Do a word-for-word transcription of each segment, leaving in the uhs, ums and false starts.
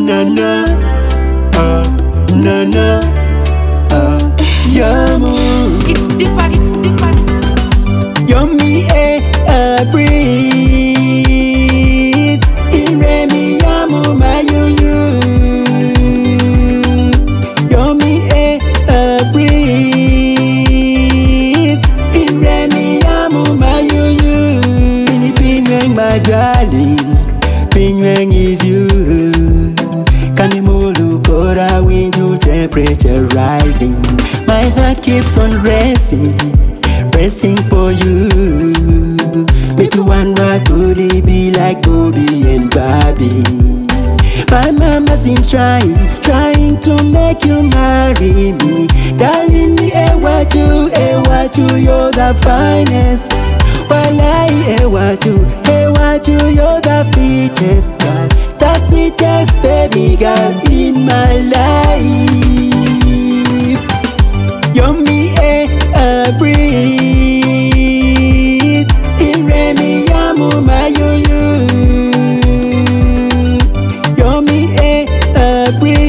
na na, uh, na na, uh, yamu. It's deeper, it's deeper. Yummy air, uh, breathe. Iremi yamu mayuyu. Yummy air, uh, breathe. Iremi yamu mayuyu. Pinweng my darling, Pinweng is you. Kanimulu kora winju temperature rising. My heart keeps on racing, racing for you. Me too wonder could it be like Bobby and Barbie. My mama's in trying, trying to make you marry me. Darling, me eh what you, eh what you, you're the finest. While I eh what you, eh what you, you're the fittest girl, the sweetest baby girl in my life. Yummy eh, uh, breathe. Iremi yamu mayuyu. Yummy eh, uh,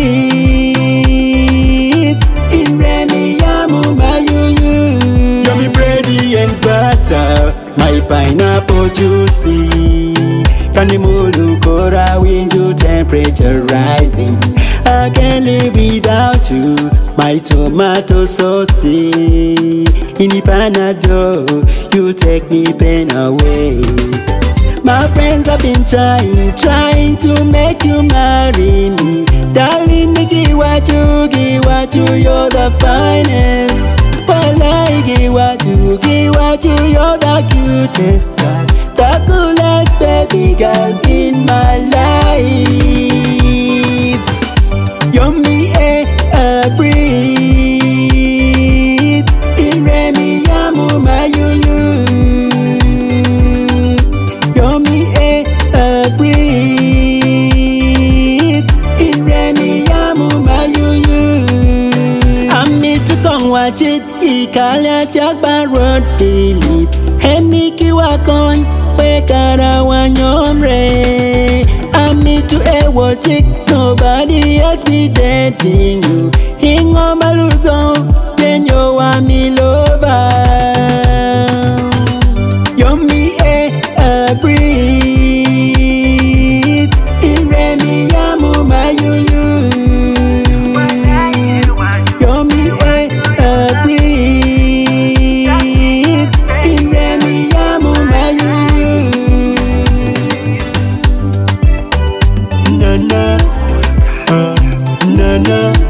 breathe. Iremi yamu mayuyu. Yummy bready and butter, my pineapple juicy. Kanimulu kora winju temperature rising. I can't live without you, my tomato sauce. In Panado, you take me pain away. My friends have been trying, trying to make you marry me. Darling, give what you, give what you, you're the finest. Well, I give what you, give what you, you're the cutest girl, the coolest baby girl in my life. Yummy eh, uh, breathe. Iremi yamu mayuyu. Yummy eh, uh, breathe. Iremi yamu mayuyu. I'm me to come watch it. Ikalia Jackbar Road Philip. Hemiki wakon wekara wanyomre. I'm me to a watch it. Nobody else be dating you. Hingo maluzo, then you are me lover. Yummy eh, uh, breathe. Iremi yamu mayuyu. Yummy eh, uh, breathe. Iremi yamu mayuyu. Na na, uh, na na.